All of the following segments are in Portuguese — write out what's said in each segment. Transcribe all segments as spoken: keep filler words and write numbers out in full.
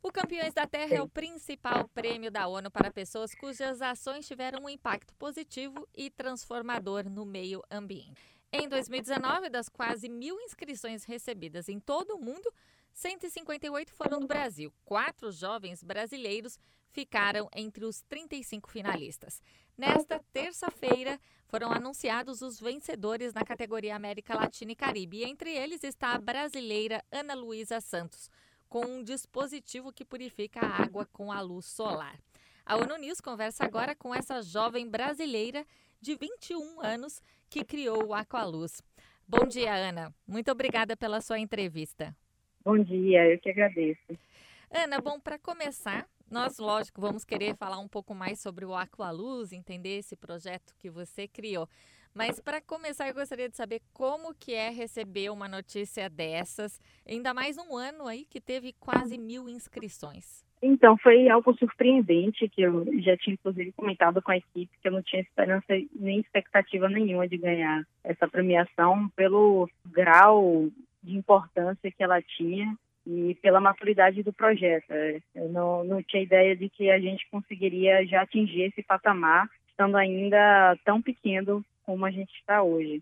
O Campeões da Terra é o principal prêmio da ONU para pessoas cujas ações tiveram um impacto positivo e transformador no meio ambiente. Em dois mil e dezenove, das quase mil inscrições recebidas em todo o mundo, cento e cinquenta e oito foram do Brasil. Quatro jovens brasileiros ficaram entre os trinta e cinco finalistas. Nesta terça-feira, foram anunciados os vencedores na categoria América Latina e Caribe. E entre eles está a brasileira Ana Luísa Santos, com um dispositivo que purifica a água com a luz solar. A ONU News conversa agora com essa jovem brasileira de vinte e um anos que criou o Aqualuz. Bom dia, Ana. Muito obrigada pela sua entrevista. Bom dia, eu que agradeço. Ana, bom, para começar, nós, lógico, vamos querer falar um pouco mais sobre o Aqualuz, entender esse projeto que você criou. Mas para começar, eu gostaria de saber como que é receber uma notícia dessas, ainda mais um ano aí que teve quase mil inscrições. Então, foi algo surpreendente, que eu já tinha, inclusive, comentado com a equipe, que eu não tinha esperança nem expectativa nenhuma de ganhar essa premiação pelo grau de importância que ela tinha e pela maturidade do projeto. Eu não, não tinha ideia de que a gente conseguiria já atingir esse patamar, estando ainda tão pequeno como a gente está hoje.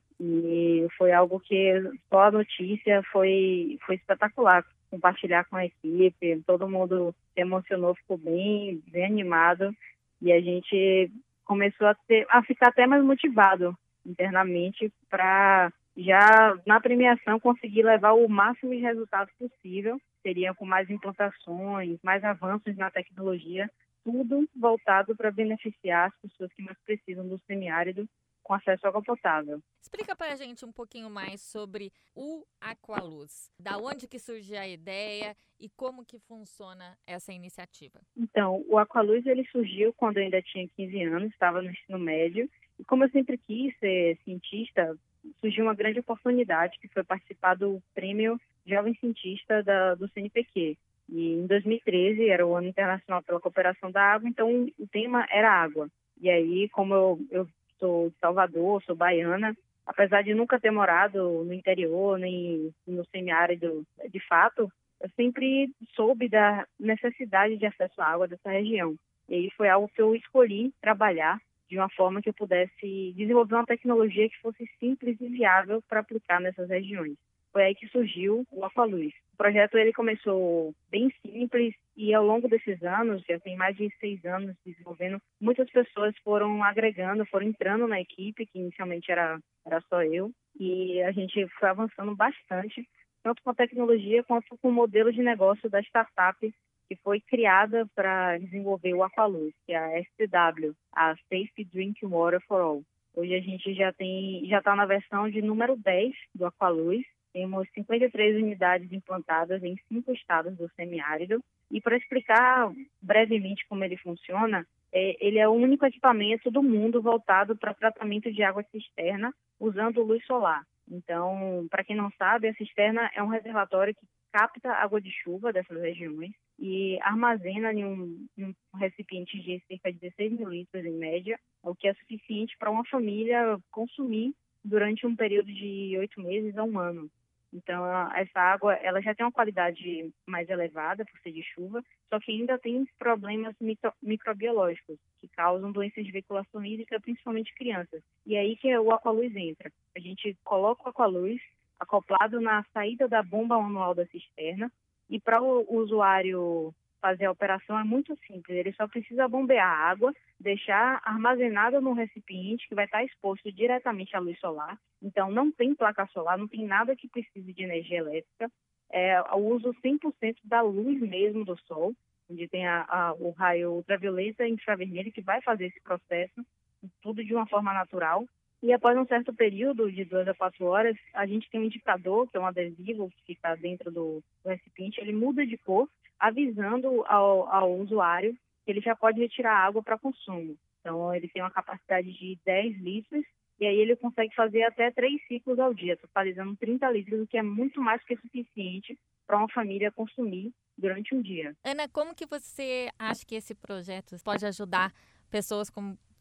E foi algo que só a notícia foi, foi espetacular. Compartilhar com a equipe, todo mundo se emocionou, ficou bem, bem animado. E a gente começou a, ter, a ficar até mais motivado internamente para já na premiação conseguir levar o máximo de resultados possível. Seria com mais implantações, mais avanços na tecnologia, tudo voltado para beneficiar as pessoas que mais precisam do semiárido com acesso à água potável. Explica para a gente um pouquinho mais sobre o Aqualuz. Da onde que surgiu a ideia e como que funciona essa iniciativa? Então, o Aqualuz ele surgiu quando eu ainda tinha quinze anos, estava no ensino médio. E como eu sempre quis ser cientista, surgiu uma grande oportunidade, que foi participar do Prêmio Jovem Cientista da, do C N P Q. E em dois mil e treze era o Ano Internacional pela Cooperação da Água, então o tema era água. E aí, como eu, eu sou de Salvador, sou baiana, apesar de nunca ter morado no interior, nem no semiárido de fato, eu sempre soube da necessidade de acesso à água dessa região. E aí foi algo que eu escolhi trabalhar de uma forma que eu pudesse desenvolver uma tecnologia que fosse simples e viável para aplicar nessas regiões. Foi aí que surgiu o Aqualuz. O projeto ele começou bem simples e ao longo desses anos, já tem mais de seis anos desenvolvendo, muitas pessoas foram agregando, foram entrando na equipe, que inicialmente era, era só eu, e a gente foi avançando bastante, tanto com a tecnologia quanto com o modelo de negócio da startup que foi criada para desenvolver o Aqualuz, que é a S T W, a Safe Drinking Water for All. Hoje a gente já tem, já está na versão de número dez do Aqualuz. Temos cinquenta e três unidades implantadas em cinco estados do semiárido. E para explicar brevemente como ele funciona, é, ele é o único equipamento do mundo voltado para tratamento de água cisterna usando luz solar. Então, para quem não sabe, a cisterna é um reservatório que capta água de chuva dessas regiões e armazena em um, em um recipiente de cerca de dezesseis mil litros em média, o que é suficiente para uma família consumir durante um período de oito meses a um ano. Então, essa água ela já tem uma qualidade mais elevada por ser de chuva, só que ainda tem problemas micro, microbiológicos que causam doenças de veiculação hídrica, principalmente crianças. E é aí que o Aqualuz entra. A gente coloca o Aqualuz acoplado na saída da bomba manual da cisterna e para o usuário fazer a operação é muito simples. Ele só precisa bombear a água, deixar armazenada num recipiente que vai estar exposto diretamente à luz solar. Então, não tem placa solar, não tem nada que precise de energia elétrica. É o uso cem por cento da luz mesmo do sol, onde tem a, a, o raio ultravioleta e infravermelho que vai fazer esse processo, tudo de uma forma natural. E após um certo período, de duas a quatro horas, a gente tem um indicador, que é um adesivo que fica dentro do, do recipiente, ele muda de cor, avisando ao, ao usuário que ele já pode retirar água para consumo. Então, ele tem uma capacidade de dez litros, e aí ele consegue fazer até três ciclos ao dia, totalizando trinta litros, o que é muito mais que suficiente para uma família consumir durante um dia. Ana, como que você acha que esse projeto pode ajudar pessoas como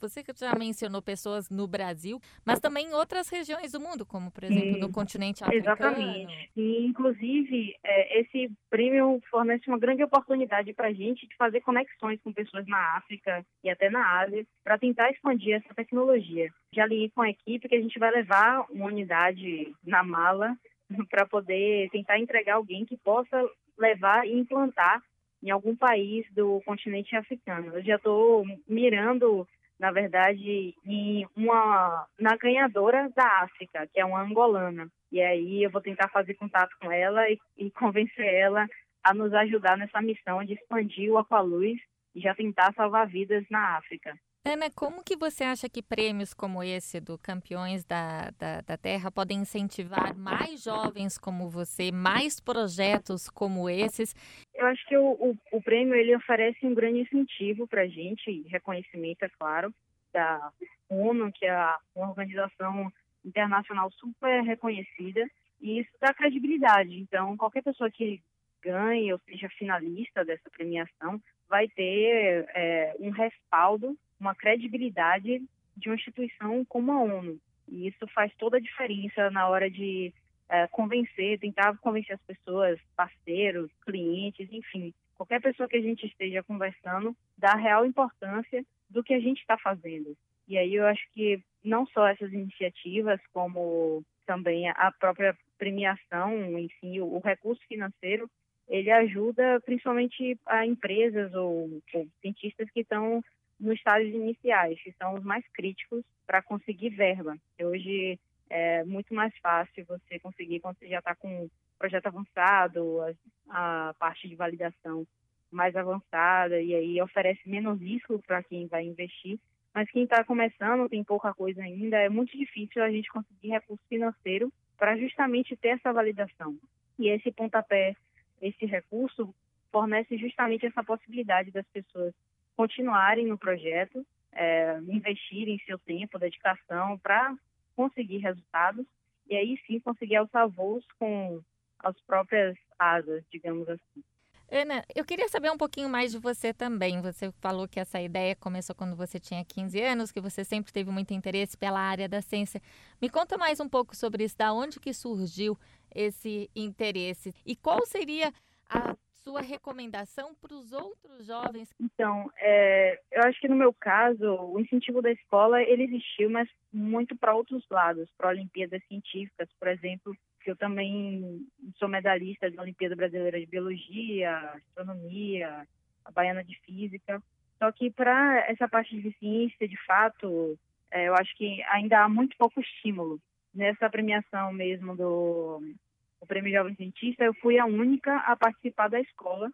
Você que já mencionou pessoas no Brasil, mas também em outras regiões do mundo, como, por exemplo, no Sim, continente exatamente. africano. E, inclusive, é, esse prêmio fornece uma grande oportunidade para a gente de fazer conexões com pessoas na África e até na Ásia, para tentar expandir essa tecnologia. Já liguei com a equipe que a gente vai levar uma unidade na mala para poder tentar entregar alguém que possa levar e implantar em algum país do continente africano. Eu já estou mirando, na verdade, em uma, na ganhadora da África, que é uma angolana. E aí eu vou tentar fazer contato com ela e, e convencer ela a nos ajudar nessa missão de expandir o Aqualuz e já tentar salvar vidas na África. Ana, como que você acha que prêmios como esse do Campeões da, da, da Terra podem incentivar mais jovens como você, mais projetos como esses? Eu acho que o, o, o prêmio ele oferece um grande incentivo para a gente, reconhecimento, é claro, da ONU, que é uma organização internacional super reconhecida, e isso dá credibilidade. Então, qualquer pessoa que ganhe ou seja finalista dessa premiação vai ter é, um respaldo, uma credibilidade de uma instituição como a ONU. E isso faz toda a diferença na hora de é, convencer, tentar convencer as pessoas, parceiros, clientes, enfim, qualquer pessoa que a gente esteja conversando, dá real importância do que a gente está fazendo. E aí eu acho que não só essas iniciativas, como também a própria premiação, enfim, o, o recurso financeiro, ele ajuda principalmente a empresas ou, ou cientistas que estão nos estágios iniciais, que são os mais críticos para conseguir verba. Hoje é muito mais fácil você conseguir quando você já está com um projeto avançado, a, a parte de validação mais avançada, e aí oferece menos risco para quem vai investir. Mas quem está começando, tem pouca coisa ainda, é muito difícil a gente conseguir recurso financeiro para justamente ter essa validação. E esse pontapé, esse recurso, fornece justamente essa possibilidade das pessoas continuarem no projeto, é, investirem seu tempo, dedicação para conseguir resultados e aí sim conseguir alçar voos com as próprias asas, digamos assim. Ana, eu queria saber um pouquinho mais de você também. Você falou que essa ideia começou quando você tinha quinze anos, que você sempre teve muito interesse pela área da ciência. Me conta mais um pouco sobre isso, da onde que surgiu esse interesse e qual seria a sua recomendação para os outros jovens? Então, é, eu acho que no meu caso, o incentivo da escola, ele existiu, mas muito para outros lados, para Olimpíadas Científicas, por exemplo, que eu também sou medalhista da Olimpíada Brasileira de Biologia, Astronomia, a Baiana de Física. Só que para essa parte de ciência, de fato, é, eu acho que ainda há muito pouco estímulo. Nessa premiação mesmo do o Prêmio Jovem Cientista, eu fui a única a participar da escola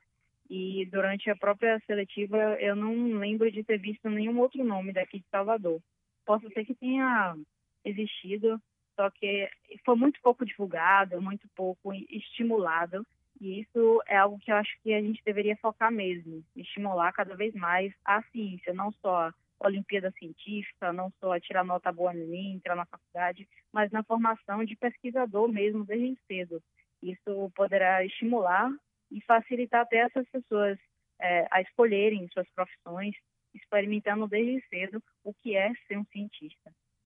e durante a própria seletiva eu não lembro de ter visto nenhum outro nome daqui de Salvador. Posso ser que tenha existido, só que foi muito pouco divulgado, muito pouco estimulado, e isso é algo que eu acho que a gente deveria focar mesmo, estimular cada vez mais a ciência, não só a Olimpíada Científica, não só a tirar nota boa no Enem, entrar na faculdade, mas na formação de pesquisador mesmo desde cedo. Isso poderá estimular e facilitar até essas pessoas é, a escolherem suas profissões, experimentando desde cedo o que é ser um cientista.